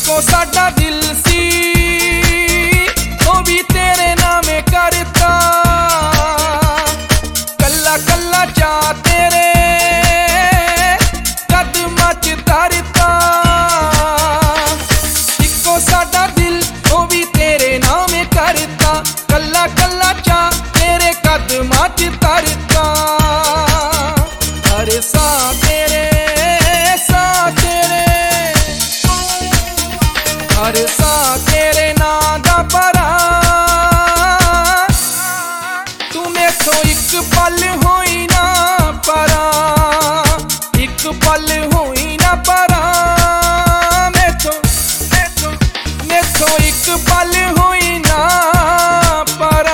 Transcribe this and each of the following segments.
Eco साडा दिल सी ओ भी तेरे नामे करता, कल्ला कल्ला चा तेरे कदमां च धरता। इको साडा दिल ओ भी तेरे नामे करता, कल्ला कल्ला चा तेरे कदमां च धरता। हर सा तेरे हर सा तेरे नां दा भरा, तू मेथों इक पल होई ना परा, इक पल होई ना परा। मेथों इक पल होई ना परा।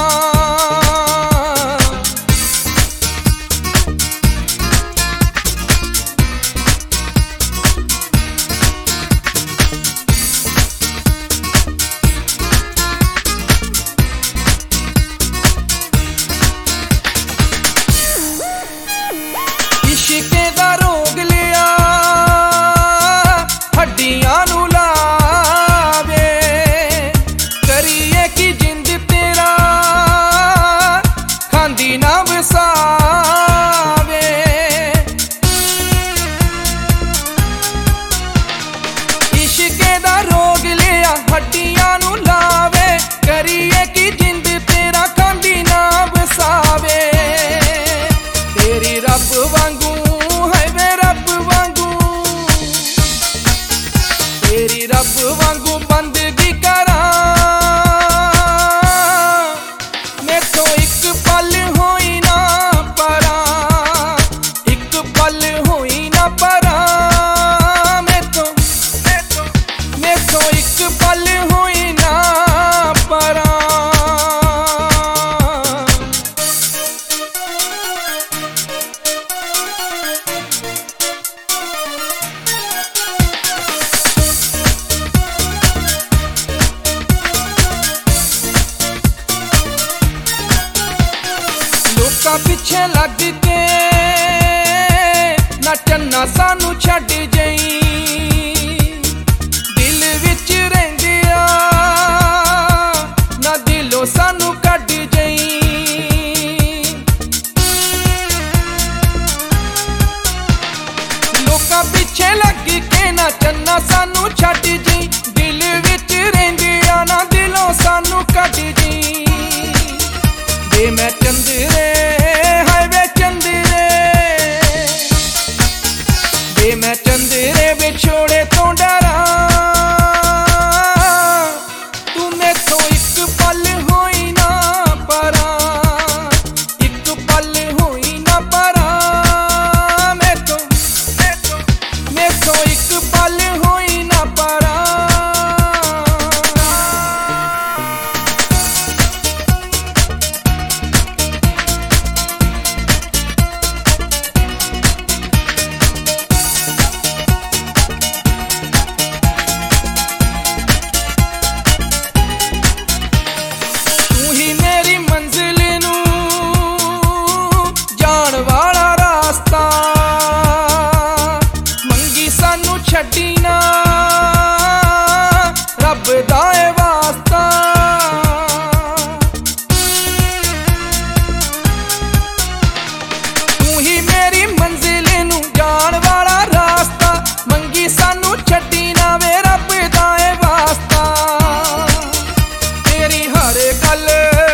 इश्के दा रोग लिया हड्डियां नू लावे, करिए की जिंद तेरा खांदी ना वसावे। इश्के दा रोग लिया हड्डियां नू लावे, करिए की जिंद तेरा खांदी ना वसावे। तेरी रब वांगू तेरी रब वांगू बंदगी करा, मेथों इक पल होई ना परा, इक पल होई ना परा। मेथों इक पल होई ना परा। लोकां पिछे लग के नचना सानू छड्ड जई, दिल विच रहिंदिया ना दिलों सानू कढ जई। लोकां पिछे लग के नचना सानू छड्ड जई, दिल विच रहिंदिया ना दिलों सानू कढ जई। वे मैं चंदरे हाय वे चंदरे, वे मैं चंदरे विछोड़े तो डरा। तू मेथों इक पल होई ना परा, इक पल होई ना परा। मेथों इक पल होई ना परा। मेरी मंजिल नू जान वाला रास्ता, मंगी सानू छड्डी ना रब दा ए वास्ता। तू ही मेरी मंजिल नू जान वाला रास्ता, मंगी सानू छड्डी ना वे रब दा ए वास्ता। तेरी हर गल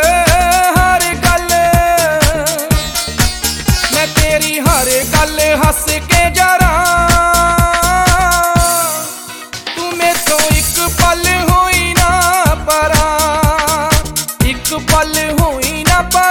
हर गल हस के जरा, तू मेथों इक पल होई ना परा, इक पल होई ना परा।